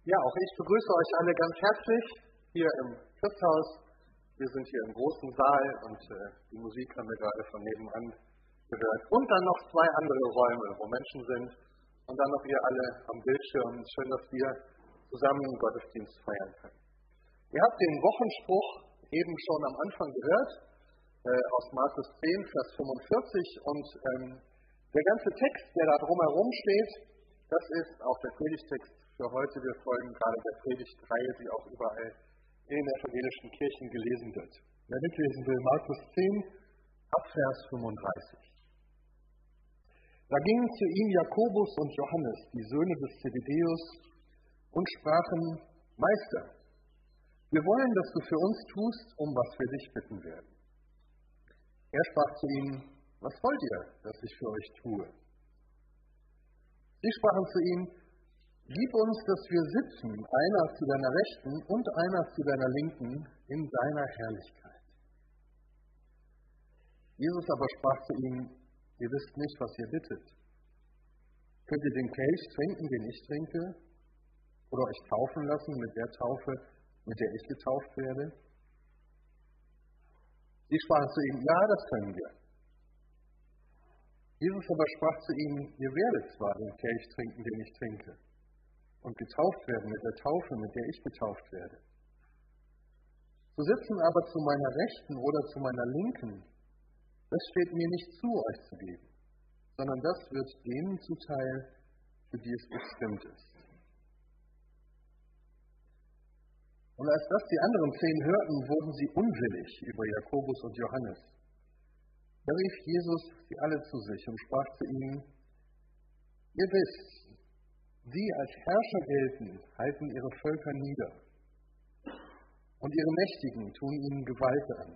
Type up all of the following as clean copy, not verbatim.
Ja, auch ich begrüße euch alle ganz herzlich hier im Christhaus. Wir sind hier im großen Saal und die Musik haben wir gerade von nebenan gehört. Und dann noch zwei andere Räume, wo Menschen sind. Und dann noch ihr alle am Bildschirm. Schön, dass wir zusammen einen Gottesdienst feiern können. Ihr habt den Wochenspruch eben schon am Anfang gehört, aus Markus 10, Vers 45. Und der ganze Text, der da drumherum steht, das ist auch der Predigtext für heute. Wir folgen gerade der Predigtreihe, die auch überall in den evangelischen Kirchen gelesen wird. Wer mitlesen will, Markus 10, ab Vers 35. Da gingen zu ihm Jakobus und Johannes, die Söhne des Zebedeus, und sprachen: Meister, wir wollen, dass du für uns tust, um was wir dich bitten werden. Er sprach zu ihnen: Was wollt ihr, dass ich für euch tue? Sie sprachen zu ihm: Gib uns, dass wir sitzen, einer zu deiner Rechten und einer zu deiner Linken, in deiner Herrlichkeit. Jesus aber sprach zu ihnen: Ihr wisst nicht, was ihr bittet. Könnt ihr den Kelch trinken, den ich trinke, oder euch taufen lassen mit der Taufe, mit der ich getauft werde? Sie sprachen zu ihm: Ja, das können wir. Jesus aber sprach zu ihnen: Ihr werdet zwar den Kelch trinken, den ich trinke, und getauft werden mit der Taufe, mit der ich getauft werde. Zu sitzen aber zu meiner Rechten oder zu meiner Linken, das steht mir nicht zu, euch zu geben, sondern das wird denen zuteil, für die es bestimmt ist. Und als das die anderen 10 hörten, wurden sie unwillig über Jakobus und Johannes. Da rief Jesus sie alle zu sich und sprach zu ihnen: Ihr wisst, die als Herrscher gelten, halten ihre Völker nieder, und ihre Mächtigen tun ihnen Gewalt an.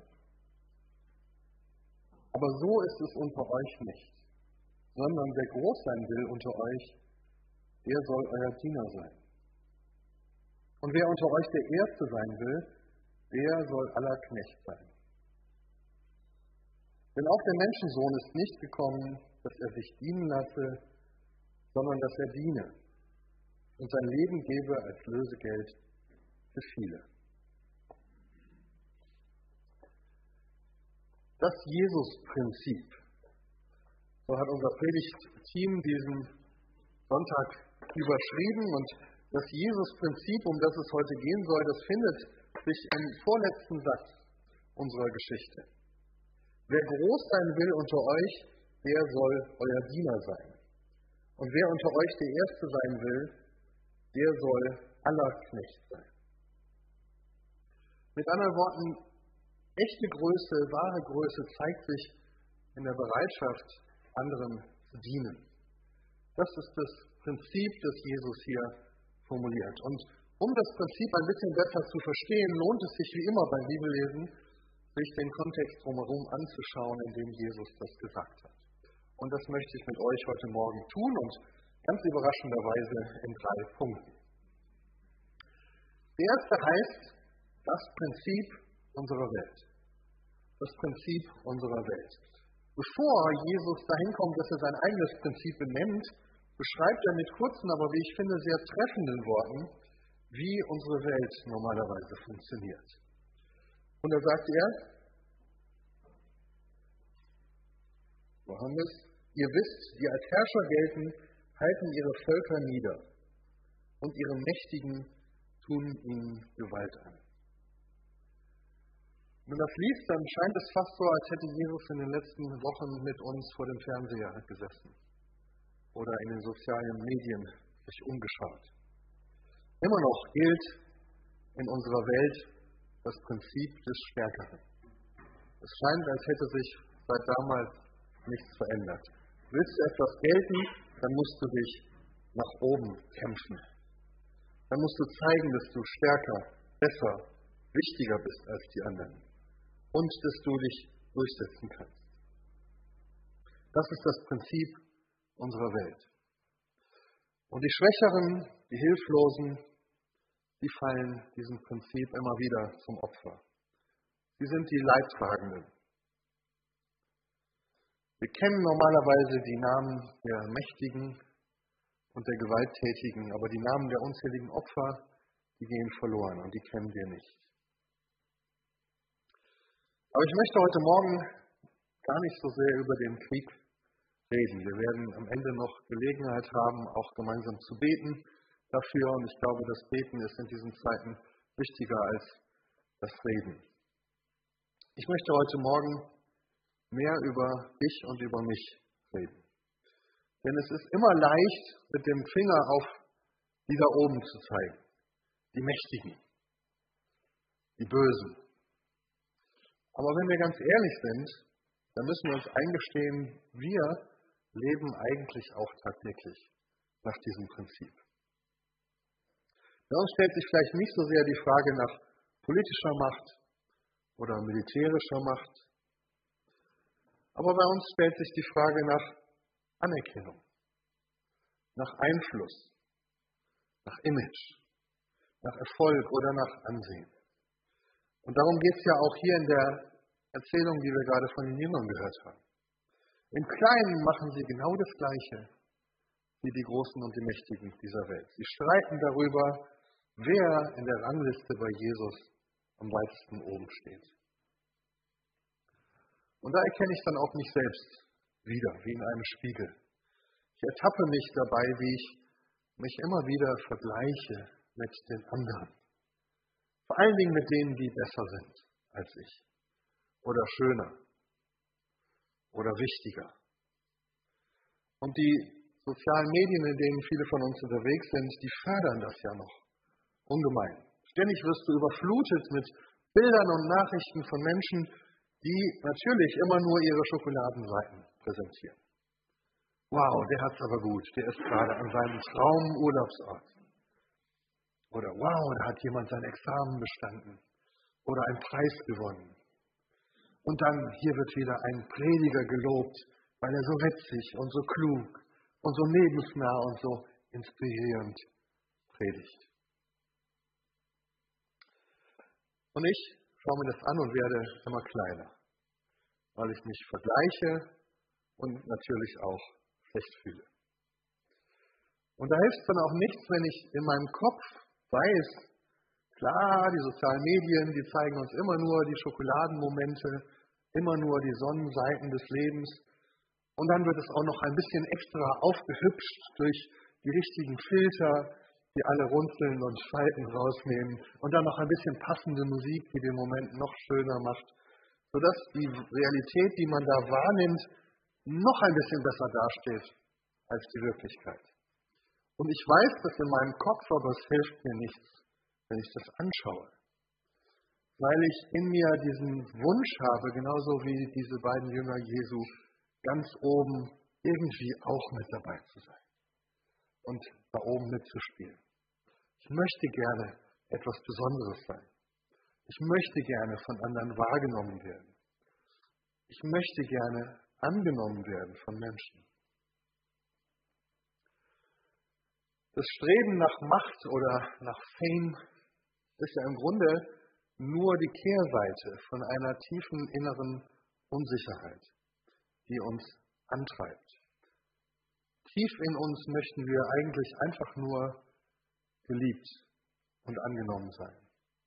Aber so ist es unter euch nicht, sondern wer groß sein will unter euch, der soll euer Diener sein. Und wer unter euch der Erste sein will, der soll aller Knecht sein. Denn auch der Menschensohn ist nicht gekommen, dass er sich dienen lasse, sondern dass er diene und sein Leben gebe als Lösegeld für viele. Das Jesus-Prinzip, so hat unser Predigtteam diesen Sonntag überschrieben. Und das Jesus-Prinzip, um das es heute gehen soll, das findet sich im vorletzten Satz unserer Geschichte. Wer groß sein will unter euch, der soll euer Diener sein. Und wer unter euch der Erste sein will, der soll aller Knecht sein. Mit anderen Worten, echte Größe, wahre Größe zeigt sich in der Bereitschaft, anderen zu dienen. Das ist das Prinzip, das Jesus hier formuliert. Und um das Prinzip ein bisschen besser zu verstehen, lohnt es sich wie immer beim Bibellesen, sich den Kontext drumherum anzuschauen, in dem Jesus das gesagt hat. Und das möchte ich mit euch heute Morgen tun und ganz überraschenderweise in 3 Punkten. Der erste heißt das Prinzip unserer Welt. Das Prinzip unserer Welt. Bevor Jesus dahin kommt, dass er sein eigenes Prinzip benennt, beschreibt er mit kurzen, aber wie ich finde, sehr treffenden Worten, wie unsere Welt normalerweise funktioniert. Und da sagt er: Johannes, ihr wisst, die als Herrscher gelten, halten ihre Völker nieder, und ihre Mächtigen tun ihnen Gewalt an. Wenn man das liest, dann scheint es fast so, als hätte Jesus in den letzten Wochen mit uns vor dem Fernseher gesessen oder in den sozialen Medien sich umgeschaut. Immer noch gilt in unserer Welt das Prinzip des Stärkeren. Es scheint, als hätte sich seit damals nichts verändert. Willst du etwas gelten, dann musst du dich nach oben kämpfen. Dann musst du zeigen, dass du stärker, besser, wichtiger bist als die anderen und dass du dich durchsetzen kannst. Das ist das Prinzip unserer Welt. Und die Schwächeren, die Hilflosen, die fallen diesem Prinzip immer wieder zum Opfer. Sie sind die Leidtragenden. Wir kennen normalerweise die Namen der Mächtigen und der Gewalttätigen, aber die Namen der unzähligen Opfer, die gehen verloren und die kennen wir nicht. Aber ich möchte heute Morgen gar nicht so sehr über den Krieg reden. Wir werden am Ende noch Gelegenheit haben, auch gemeinsam zu beten dafür. Und ich glaube, das Beten ist in diesen Zeiten wichtiger als das Reden. Ich möchte heute Morgen mehr über dich und über mich reden. Denn es ist immer leicht, mit dem Finger auf die da oben zu zeigen. Die Mächtigen, die Bösen. Aber wenn wir ganz ehrlich sind, dann müssen wir uns eingestehen, wir leben eigentlich auch tagtäglich nach diesem Prinzip. Bei uns stellt sich vielleicht nicht so sehr die Frage nach politischer Macht oder militärischer Macht, aber bei uns stellt sich die Frage nach Anerkennung, nach Einfluss, nach Image, nach Erfolg oder nach Ansehen. Und darum geht es ja auch hier in der Erzählung, die wir gerade von den Jüngern gehört haben. Im Kleinen machen sie genau das Gleiche wie die Großen und die Mächtigen dieser Welt. Sie streiten darüber, wer in der Rangliste bei Jesus am weitesten oben steht. Und da erkenne ich dann auch mich selbst wieder, wie in einem Spiegel. Ich ertappe mich dabei, wie ich mich immer wieder vergleiche mit den anderen. Vor allen Dingen mit denen, die besser sind als ich. Oder schöner. Oder wichtiger. Und die sozialen Medien, in denen viele von uns unterwegs sind, die fördern das ja noch ungemein. Ständig wirst du überflutet mit Bildern und Nachrichten von Menschen, die natürlich immer nur ihre Schokoladenseiten präsentieren. Wow, der hat's aber gut, der ist gerade an seinem Traumurlaubsort. Oder wow, da hat jemand sein Examen bestanden oder einen Preis gewonnen. Und dann, hier wird wieder ein Prediger gelobt, weil er so witzig und so klug und so lebensnah und so inspirierend predigt. Und ich schaue mir das an und werde immer kleiner, weil ich mich vergleiche und natürlich auch schlecht fühle. Und da hilft es dann auch nichts, wenn ich in meinem Kopf weiß, klar, die sozialen Medien, die zeigen uns immer nur die Schokoladenmomente, immer nur die Sonnenseiten des Lebens. Und dann wird es auch noch ein bisschen extra aufgehübscht durch die richtigen Filter, die alle Runzeln und Falten rausnehmen. Und dann noch ein bisschen passende Musik, die den Moment noch schöner macht, sodass die Realität, die man da wahrnimmt, noch ein bisschen besser dasteht als die Wirklichkeit. Und ich weiß das in meinem Kopf, aber es hilft mir nichts, wenn ich das anschaue. Weil ich in mir diesen Wunsch habe, genauso wie diese beiden Jünger Jesu, ganz oben irgendwie auch mit dabei zu sein und da oben mitzuspielen. Ich möchte gerne etwas Besonderes sein. Ich möchte gerne von anderen wahrgenommen werden. Ich möchte gerne angenommen werden von Menschen. Das Streben nach Macht oder nach Fame ist ja im Grunde nur die Kehrseite von einer tiefen inneren Unsicherheit, die uns antreibt. Tief in uns möchten wir eigentlich einfach nur geliebt und angenommen sein.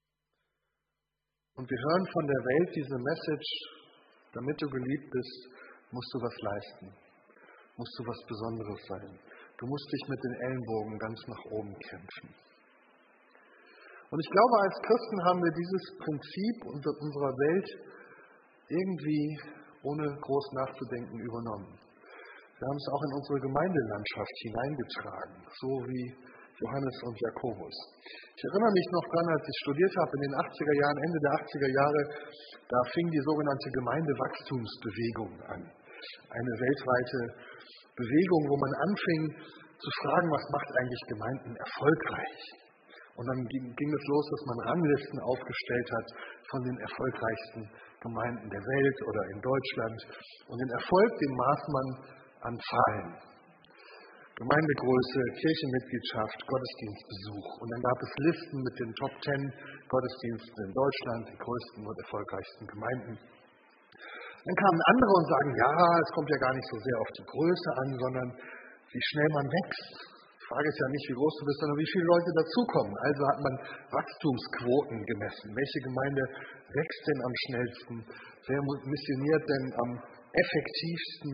Und wir hören von der Welt diese Message, damit du geliebt bist, musst du was leisten, musst du was Besonderes sein. Du musst dich mit den Ellenbogen ganz nach oben kämpfen. Und ich glaube, als Christen haben wir dieses Prinzip unserer Welt irgendwie, ohne groß nachzudenken, übernommen. Wir haben es auch in unsere Gemeindelandschaft hineingetragen, so wie Johannes und Jakobus. Ich erinnere mich noch dran, als ich studiert habe in den 80er Jahren, Ende der 80er Jahre, da fing die sogenannte Gemeindewachstumsbewegung an. Eine weltweite Bewegung, wo man anfing zu fragen, was macht eigentlich Gemeinden erfolgreich? Und dann ging es los, dass man Ranglisten aufgestellt hat von den erfolgreichsten Gemeinden der Welt oder in Deutschland. Und den Erfolg, den maß man an Zahlen. Gemeindegröße, Kirchenmitgliedschaft, Gottesdienstbesuch. Und dann gab es Listen mit den Top 10 Gottesdiensten in Deutschland, die größten und erfolgreichsten Gemeinden. Dann kamen andere und sagen, ja, es kommt ja gar nicht so sehr auf die Größe an, sondern wie schnell man wächst Frage ist ja nicht, wie groß du bist, sondern wie viele Leute dazukommen. Also hat man Wachstumsquoten gemessen. Welche Gemeinde wächst denn am schnellsten? Wer missioniert denn am effektivsten?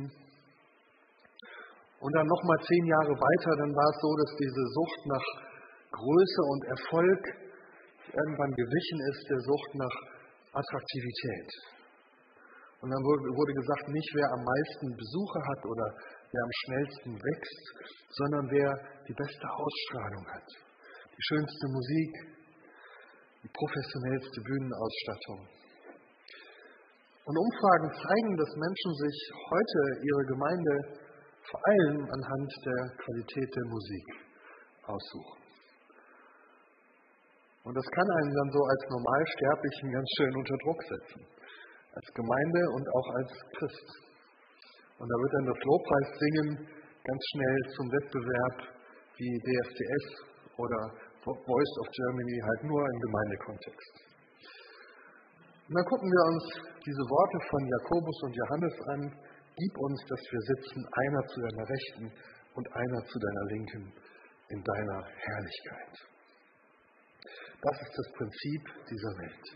Und dann nochmal 10 Jahre weiter, dann war es so, dass diese Sucht nach Größe und Erfolg irgendwann gewichen ist, der Sucht nach Attraktivität. Und dann wurde gesagt, nicht wer am meisten Besucher hat oder wer am schnellsten wächst, sondern wer die beste Ausstrahlung hat, die schönste Musik, die professionellste Bühnenausstattung. Und Umfragen zeigen, dass Menschen sich heute ihre Gemeinde vor allem anhand der Qualität der Musik aussuchen. Und das kann einen dann so als Normalsterblichen ganz schön unter Druck setzen. Als Gemeinde und auch als Christ. Und da wird dann das Lobpreissingen ganz schnell zum Wettbewerb wie DSDS oder Voice of Germany, halt nur im Gemeindekontext. Und dann gucken wir uns diese Worte von Jakobus und Johannes an. Gib uns, dass wir sitzen, einer zu deiner Rechten und einer zu deiner Linken in deiner Herrlichkeit. Das ist das Prinzip dieser Welt.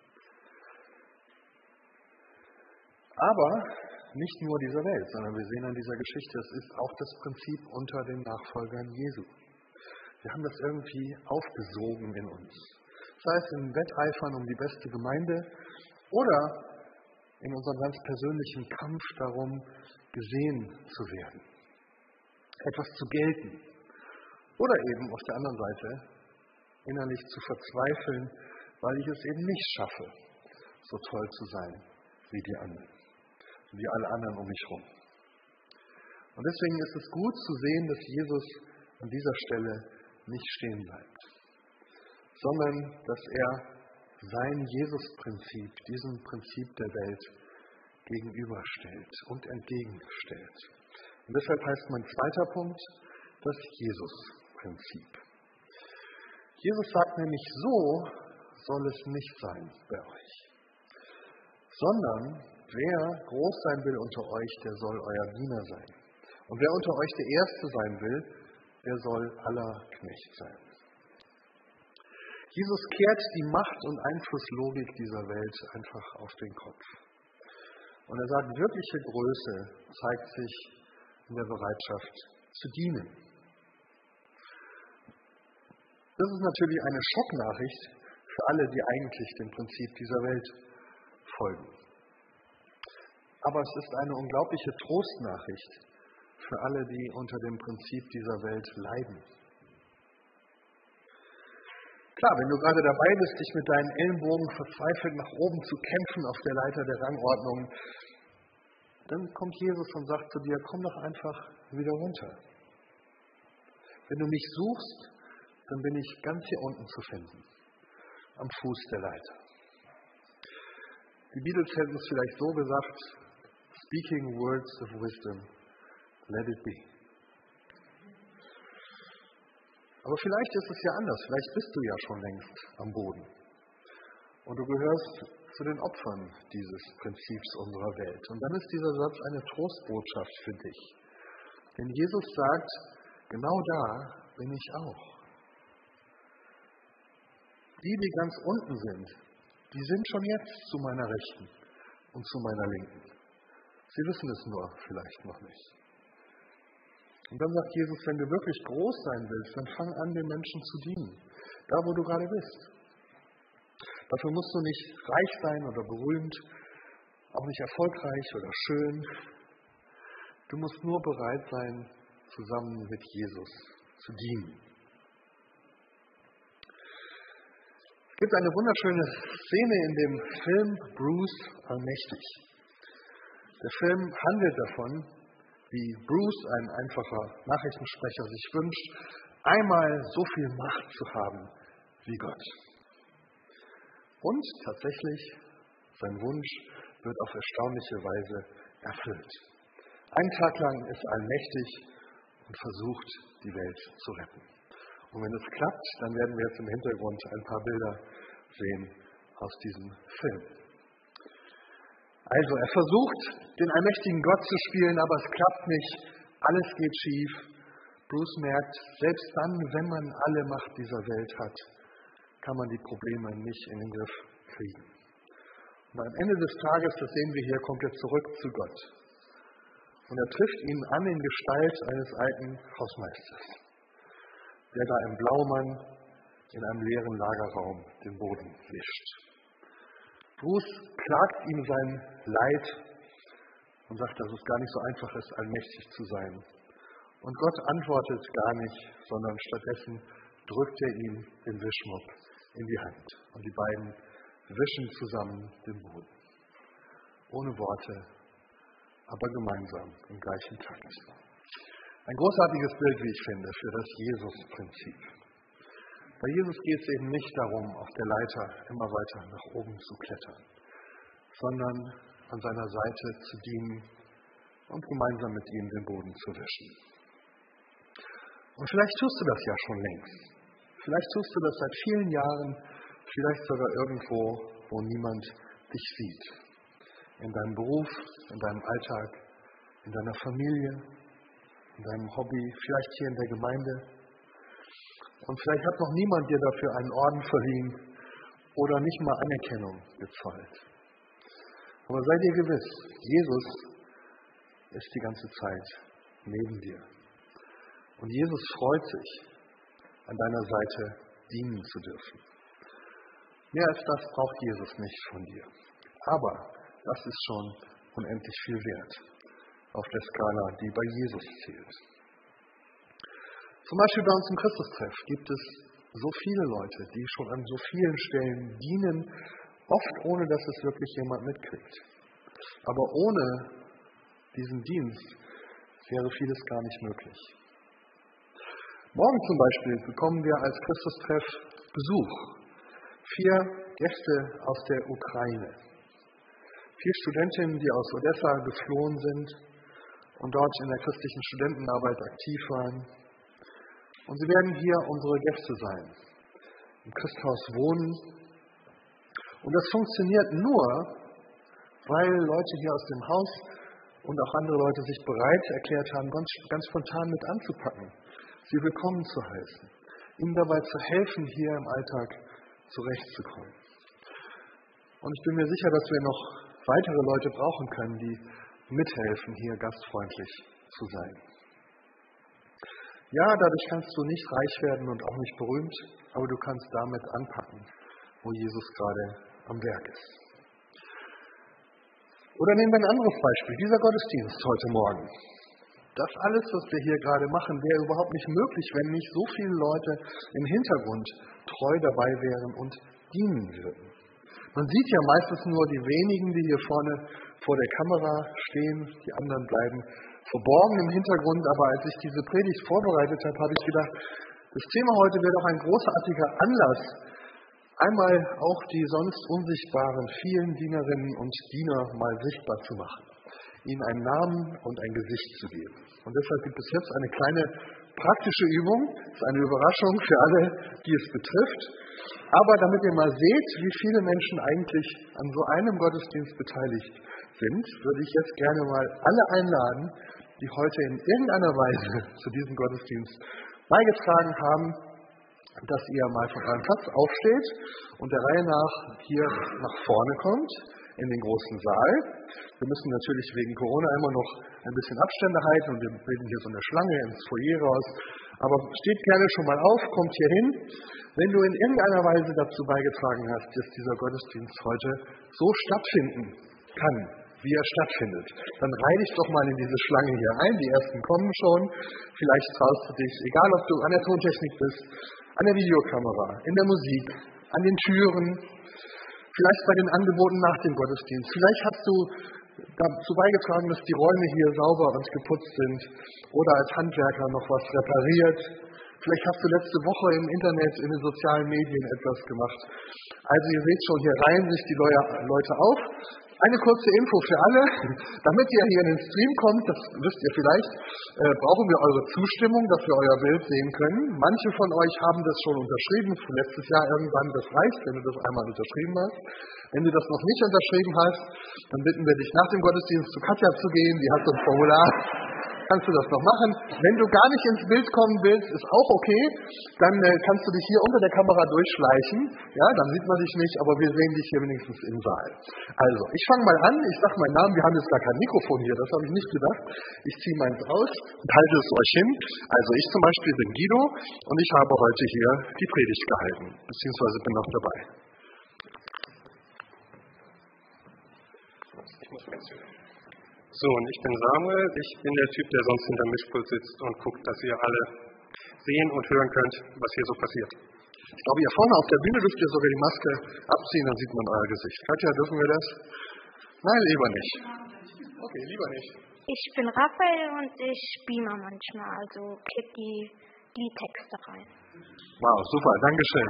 Aber nicht nur dieser Welt, sondern wir sehen an dieser Geschichte, es ist auch das Prinzip unter den Nachfolgern Jesu. Wir haben das irgendwie aufgesogen in uns. Sei es im Wetteifern um die beste Gemeinde oder in unserem ganz persönlichen Kampf darum, gesehen zu werden, etwas zu gelten. Oder eben auf der anderen Seite innerlich zu verzweifeln, weil ich es eben nicht schaffe, so toll zu sein wie die anderen, wie alle anderen um mich herum. Und deswegen ist es gut zu sehen, dass Jesus an dieser Stelle nicht stehen bleibt, sondern dass er sein Jesus-Prinzip, diesem Prinzip der Welt, gegenüberstellt und entgegenstellt. Und deshalb heißt mein zweiter Punkt das Jesus-Prinzip. Jesus sagt nämlich, so soll es nicht sein bei euch, sondern wer groß sein will unter euch, der soll euer Diener sein. Und wer unter euch der Erste sein will, der soll aller Knecht sein. Jesus kehrt die Macht- und Einflusslogik dieser Welt einfach auf den Kopf. Und er sagt, wirkliche Größe zeigt sich in der Bereitschaft zu dienen. Das ist natürlich eine Schocknachricht für alle, die eigentlich dem Prinzip dieser Welt folgen. Aber es ist eine unglaubliche Trostnachricht für alle, die unter dem Prinzip dieser Welt leiden. Klar, wenn du gerade dabei bist, dich mit deinen Ellenbogen verzweifelt nach oben zu kämpfen auf der Leiter der Rangordnung, dann kommt Jesus und sagt zu dir, komm doch einfach wieder runter. Wenn du mich suchst, dann bin ich ganz hier unten zu finden, am Fuß der Leiter. Die Beatles hätten es vielleicht so gesagt, speaking words of wisdom, let it be. Aber vielleicht ist es ja anders, vielleicht bist du ja schon längst am Boden. Und du gehörst zu den Opfern dieses Prinzips unserer Welt. Und dann ist dieser Satz eine Trostbotschaft für dich. Denn Jesus sagt, genau da bin ich auch. Die ganz unten sind, die sind schon jetzt zu meiner Rechten und zu meiner Linken. Sie wissen es nur vielleicht noch nicht. Und dann sagt Jesus, wenn du wirklich groß sein willst, dann fang an, den Menschen zu dienen. Da, wo du gerade bist. Dafür musst du nicht reich sein oder berühmt, auch nicht erfolgreich oder schön. Du musst nur bereit sein, zusammen mit Jesus zu dienen. Es gibt eine wunderschöne Szene in dem Film Bruce Allmächtig. Der Film handelt davon, wie Bruce, ein einfacher Nachrichtensprecher, sich wünscht, einmal so viel Macht zu haben wie Gott. Und tatsächlich, sein Wunsch wird auf erstaunliche Weise erfüllt. Einen Tag lang ist er allmächtig und versucht, die Welt zu retten. Und wenn es klappt, dann werden wir jetzt im Hintergrund ein paar Bilder sehen aus diesem Film. Also, er versucht, den allmächtigen Gott zu spielen, aber es klappt nicht. Alles geht schief. Bruce merkt, selbst dann, wenn man alle Macht dieser Welt hat, kann man die Probleme nicht in den Griff kriegen. Und am Ende des Tages, das sehen wir hier, kommt er zurück zu Gott. Und er trifft ihn an in Gestalt eines alten Hausmeisters, der da im Blaumann in einem leeren Lagerraum den Boden wischt. Bruce klagt ihm sein Leid und sagt, dass es gar nicht so einfach ist, allmächtig zu sein. Und Gott antwortet gar nicht, sondern stattdessen drückt er ihm den Wischmopp in die Hand. Und die beiden wischen zusammen den Boden. Ohne Worte, aber gemeinsam im gleichen Takt. Ein großartiges Bild, wie ich finde, für das Jesus-Prinzip. Bei Jesus geht es eben nicht darum, auf der Leiter immer weiter nach oben zu klettern, sondern an seiner Seite zu dienen und gemeinsam mit ihm den Boden zu wischen. Und vielleicht tust du das ja schon längst. Vielleicht tust du das seit vielen Jahren, vielleicht sogar irgendwo, wo niemand dich sieht. In deinem Beruf, in deinem Alltag, in deiner Familie, in deinem Hobby, vielleicht hier in der Gemeinde. Und vielleicht hat noch niemand dir dafür einen Orden verliehen oder nicht mal Anerkennung gezollt. Aber sei dir gewiss, Jesus ist die ganze Zeit neben dir. Und Jesus freut sich, an deiner Seite dienen zu dürfen. Mehr als das braucht Jesus nicht von dir. Aber das ist schon unendlich viel wert auf der Skala, die bei Jesus zählt. Zum Beispiel bei uns im Christustreff gibt es so viele Leute, die schon an so vielen Stellen dienen, oft ohne, dass es wirklich jemand mitkriegt. Aber ohne diesen Dienst wäre vieles gar nicht möglich. Morgen zum Beispiel bekommen wir als Christustreff Besuch. 4 Gäste aus der Ukraine. 4 Studentinnen, die aus Odessa geflohen sind und dort in der christlichen Studentenarbeit aktiv waren. Und sie werden hier unsere Gäste sein, im Christhaus wohnen. Und das funktioniert nur, weil Leute hier aus dem Haus und auch andere Leute sich bereit erklärt haben, ganz spontan mit anzupacken, sie willkommen zu heißen, ihnen dabei zu helfen, hier im Alltag zurechtzukommen. Und ich bin mir sicher, dass wir noch weitere Leute brauchen können, die mithelfen, hier gastfreundlich zu sein. Ja, dadurch kannst du nicht reich werden und auch nicht berühmt, aber du kannst damit anpacken, wo Jesus gerade am Werk ist. Oder nehmen wir ein anderes Beispiel, dieser Gottesdienst heute Morgen. Das alles, was wir hier gerade machen, wäre überhaupt nicht möglich, wenn nicht so viele Leute im Hintergrund treu dabei wären und dienen würden. Man sieht ja meistens nur die wenigen, die hier vorne vor der Kamera stehen, die anderen bleiben verborgen im Hintergrund, aber als ich diese Predigt vorbereitet habe, habe ich gedacht, das Thema heute wäre doch ein großartiger Anlass, einmal auch die sonst unsichtbaren vielen Dienerinnen und Diener mal sichtbar zu machen, ihnen einen Namen und ein Gesicht zu geben. Und deshalb gibt es jetzt eine kleine praktische Übung, das ist eine Überraschung für alle, die es betrifft, aber damit ihr mal seht, wie viele Menschen eigentlich an so einem Gottesdienst beteiligt sind, würde ich jetzt gerne mal alle einladen, die heute in irgendeiner Weise zu diesem Gottesdienst beigetragen haben, dass ihr mal von eurem Platz aufsteht und der Reihe nach hier nach vorne kommt, in den großen Saal. Wir müssen natürlich wegen Corona immer noch ein bisschen Abstände halten und wir bilden hier so eine Schlange ins Foyer raus. Aber steht gerne schon mal auf, kommt hier hin. Wenn du in irgendeiner Weise dazu beigetragen hast, dass dieser Gottesdienst heute so stattfinden kann, wie er stattfindet, dann reih dich doch mal in diese Schlange hier ein. Die ersten kommen schon. Vielleicht traust du dich, egal ob du an der Tontechnik bist, an der Videokamera, in der Musik, an den Türen, vielleicht bei den Angeboten nach dem Gottesdienst. Vielleicht hast du dazu beigetragen, dass die Räume hier sauber und geputzt sind oder als Handwerker noch was repariert. Vielleicht hast du letzte Woche im Internet, in den sozialen Medien etwas gemacht. Also ihr seht schon, hier reihen sich die Leute auf. Eine kurze Info für alle, damit ihr hier in den Stream kommt, das wisst ihr vielleicht, brauchen wir eure Zustimmung, dass wir euer Bild sehen können. Manche von euch haben das schon unterschrieben, letztes Jahr irgendwann, das reicht, wenn du das einmal unterschrieben hast. Wenn du das noch nicht unterschrieben hast, dann bitten wir dich nach dem Gottesdienst zu Katja zu gehen, die hat so ein Formular. kannst du das noch machen. Wenn du gar nicht ins Bild kommen willst, ist auch okay. Dann kannst du dich hier unter der Kamera durchschleichen. Ja, dann sieht man dich nicht, aber wir sehen dich hier wenigstens im Saal. Also, ich fange mal an. Ich sage meinen Namen. Wir haben jetzt gar kein Mikrofon hier. Das habe ich nicht gedacht. Ich ziehe meins aus und halte es euch hin. Also, ich zum Beispiel bin Guido und ich habe heute hier die Predigt gehalten, beziehungsweise bin noch dabei. So, und ich bin Samuel, ich bin der Typ, der sonst hinter dem Mischpult sitzt und guckt, dass ihr alle sehen und hören könnt, was hier so passiert. Ich glaube, hier vorne auf der Bühne dürft ihr sogar die Maske abziehen, dann sieht man euer Gesicht. Katja, dürfen wir das? Nein, lieber nicht. Okay, lieber nicht. Ich bin Raphael und ich beame manchmal, also klick die Liedtexte rein. Wow, super, Dankeschön.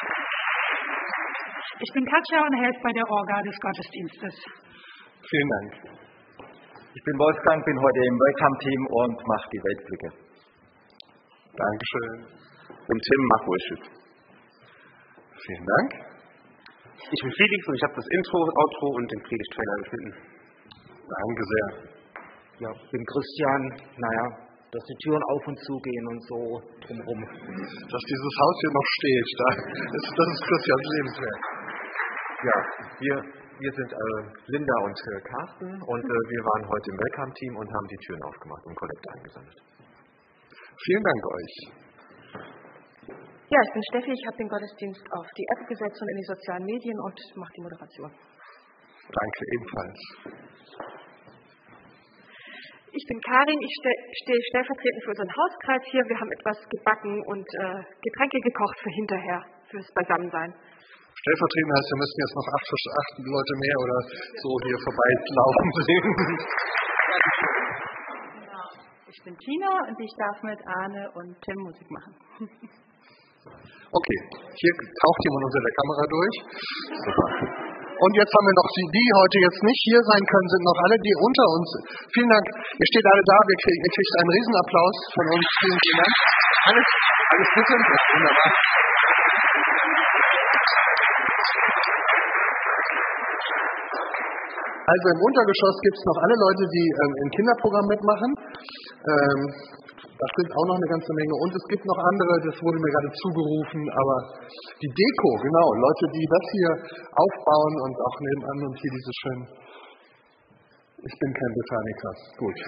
Ich bin Katja und helfe bei der Orga des Gottesdienstes. Vielen Dank. Ich bin Wolfgang, bin heute im Welcome-Team und mache die Weltblicke. Dankeschön. Und Tim, mach Worship. Vielen Dank. Ich bin Felix und ich habe das Intro, Outro und den Predigttrailer geschnitten. Danke sehr. Ja, ich bin Christian. Dass die Türen auf und zu gehen und so drumherum. Dass dieses Haus hier noch steht, das ist Christians Lebenswerk. Ja, wir sind Linda und Carsten und wir waren heute im Welcome-Team und haben die Türen aufgemacht und Kollekte eingesammelt. Vielen Dank euch. Ja, ich bin Steffi, ich habe den Gottesdienst auf die App gesetzt und in die sozialen Medien und mache die Moderation. Danke, ebenfalls. Ich bin Karin, ich stehe stellvertretend für unseren Hauskreis hier. Wir haben etwas gebacken und Getränke gekocht für hinterher, fürs Beisammensein. Stellvertretend heißt, wir müssen jetzt noch acht Leute mehr oder so hier vorbeilaufen sehen. Ich bin Tina und ich darf mit Arne und Tim Musik machen. Okay, hier taucht jemand unter der Kamera durch. Super. Und jetzt haben wir noch die heute jetzt nicht hier sein können, sind noch alle, die unter uns sind. Vielen Dank. Ihr steht alle da. Ihr kriegt einen Riesenapplaus von uns. Vielen Dank. Alles Gute. Wunderbar. Also im Untergeschoss gibt es noch alle Leute, die im Kinderprogramm mitmachen. Das sind auch noch eine ganze Menge. Und es gibt noch andere, das wurde mir gerade zugerufen, aber die Deko, genau, Leute, die das hier aufbauen und auch nebenan und hier diese schönen. Ich bin kein Botaniker. Gut.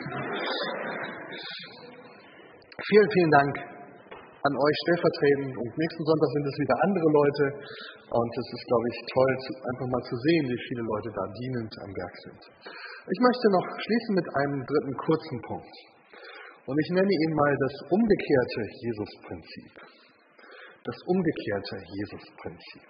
Vielen, vielen Dank an euch stellvertretend. Und nächsten Sonntag sind es wieder andere Leute. Und es ist, glaube ich, toll, einfach mal zu sehen, wie viele Leute da dienend am Werk sind. Ich möchte noch schließen mit einem dritten kurzen Punkt. Und ich nenne ihn mal das umgekehrte Jesus-Prinzip. Das umgekehrte Jesus-Prinzip.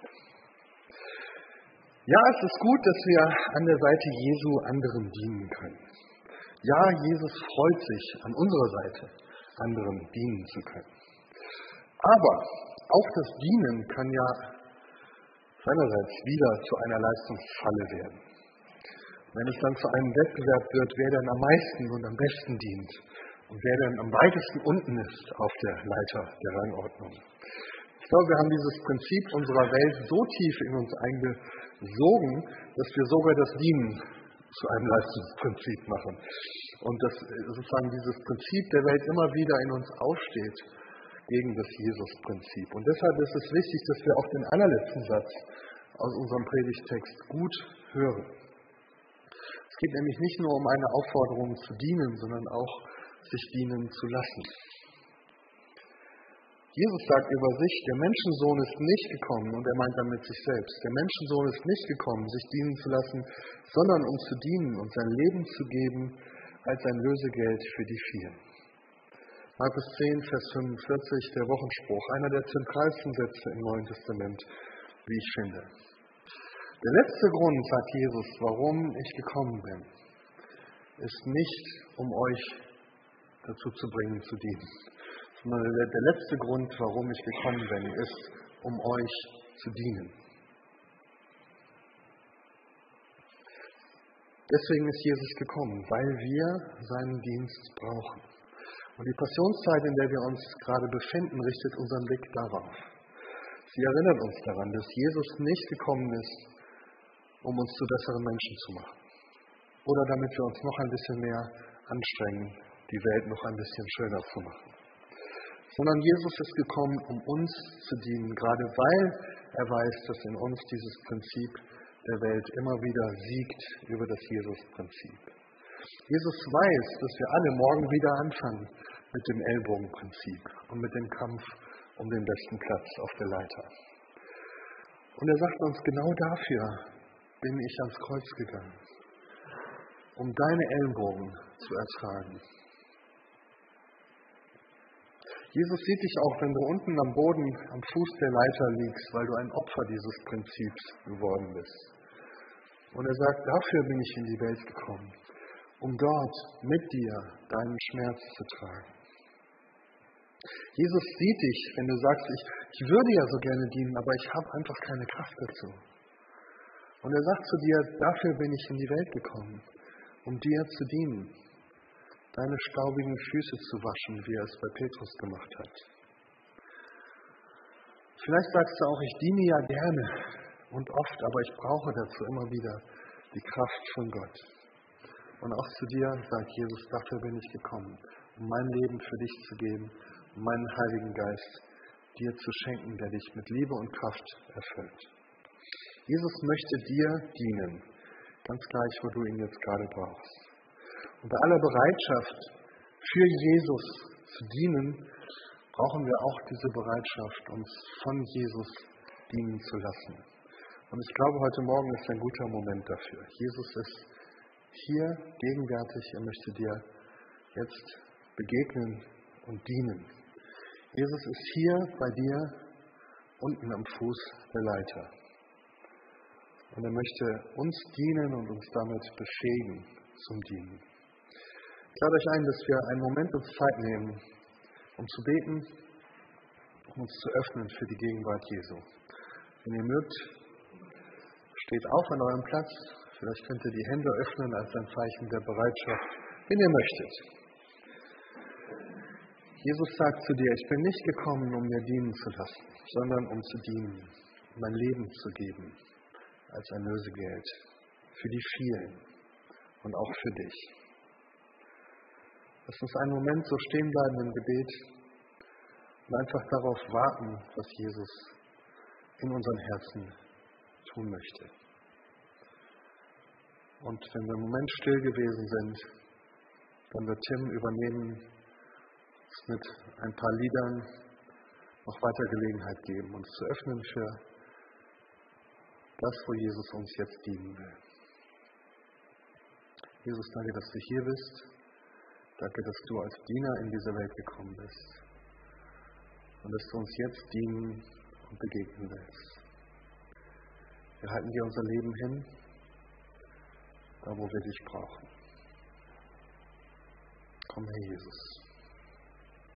Ja, es ist gut, dass wir an der Seite Jesu anderen dienen können. Ja, Jesus freut sich, an unserer Seite anderen dienen zu können. Aber auch das Dienen kann ja seinerseits wieder zu einer Leistungsfalle werden. Wenn es dann zu einem Wettbewerb wird, wer denn am meisten und am besten dient und wer denn am weitesten unten ist auf der Leiter der Rangordnung. Ich glaube, wir haben dieses Prinzip unserer Welt so tief in uns eingesogen, dass wir sogar das Dienen zu einem Leistungsprinzip machen. Und dass sozusagen dieses Prinzip der Welt immer wieder in uns aufsteht gegen das Jesus-Prinzip. Und deshalb ist es wichtig, dass wir auch den allerletzten Satz aus unserem Predigtext gut hören. Es geht nämlich nicht nur um eine Aufforderung zu dienen, sondern auch sich dienen zu lassen. Jesus sagt über sich, der Menschensohn ist nicht gekommen, und er meint damit sich selbst, der Menschensohn ist nicht gekommen, sich dienen zu lassen, sondern um zu dienen und sein Leben zu geben als ein Lösegeld für die vielen. Markus 10, Vers 45, der Wochenspruch, einer der zentralsten Sätze im Neuen Testament, wie ich finde. Der letzte Grund, sagt Jesus, warum ich gekommen bin, ist nicht, um euch dazu zu bringen, zu dienen, sondern der letzte Grund, warum ich gekommen bin, ist, um euch zu dienen. Deswegen ist Jesus gekommen, weil wir seinen Dienst brauchen. Und die Passionszeit, in der wir uns gerade befinden, richtet unseren Blick darauf. Sie erinnert uns daran, dass Jesus nicht gekommen ist, um uns zu besseren Menschen zu machen. Oder damit wir uns noch ein bisschen mehr anstrengen, die Welt noch ein bisschen schöner zu machen. Sondern Jesus ist gekommen, um uns zu dienen, gerade weil er weiß, dass in uns dieses Prinzip der Welt immer wieder siegt über das Jesus-Prinzip. Jesus weiß, dass wir alle morgen wieder anfangen mit dem Ellbogenprinzip und mit dem Kampf um den besten Platz auf der Leiter. Und er sagt uns, genau dafür bin ich ans Kreuz gegangen, um deine Ellenbogen zu ertragen. Jesus sieht dich auch, wenn du unten am Boden, am Fuß der Leiter liegst, weil du ein Opfer dieses Prinzips geworden bist. Und er sagt, dafür bin ich in die Welt gekommen, um dort mit dir deinen Schmerz zu tragen. Jesus sieht dich, wenn du sagst, ich würde ja so gerne dienen, aber ich habe einfach keine Kraft dazu. Und er sagt zu dir, dafür bin ich in die Welt gekommen, um dir zu dienen, deine staubigen Füße zu waschen, wie er es bei Petrus gemacht hat. Vielleicht sagst du auch, ich diene ja gerne und oft, aber ich brauche dazu immer wieder die Kraft von Gott. Und auch zu dir sagt Jesus, dafür bin ich gekommen, um mein Leben für dich zu geben, um meinen Heiligen Geist dir zu schenken, der dich mit Liebe und Kraft erfüllt. Jesus möchte dir dienen, ganz gleich, wo du ihn jetzt gerade brauchst. Und bei aller Bereitschaft, für Jesus zu dienen, brauchen wir auch diese Bereitschaft, uns von Jesus dienen zu lassen. Und ich glaube, heute Morgen ist ein guter Moment dafür. Jesus ist hier gegenwärtig, er möchte dir jetzt begegnen und dienen. Jesus ist hier bei dir, unten am Fuß der Leiter. Und er möchte uns dienen und uns damit befähigen zum Dienen. Ich lade euch ein, dass wir einen Moment uns Zeit nehmen, um zu beten, um uns zu öffnen für die Gegenwart Jesu. Wenn ihr mögt, steht auf an eurem Platz. Vielleicht könnt ihr die Hände öffnen als ein Zeichen der Bereitschaft, wenn ihr möchtet. Jesus sagt zu dir, ich bin nicht gekommen, um mir dienen zu lassen, sondern um zu dienen, mein Leben zu geben als ein Lösegeld für die vielen und auch für dich. Lass uns einen Moment so stehen bleiben im Gebet und einfach darauf warten, was Jesus in unseren Herzen tun möchte. Und wenn wir einen Moment still gewesen sind, dann wird Tim übernehmen, es mit ein paar Liedern noch weiter Gelegenheit geben, uns zu öffnen für das, wo Jesus uns jetzt dienen will. Jesus, danke, dass du hier bist. Danke, dass du als Diener in diese Welt gekommen bist. Und dass du uns jetzt dienen und begegnen willst. Wir halten dir unser Leben hin, da wo wir dich brauchen. Komm, Herr Jesus.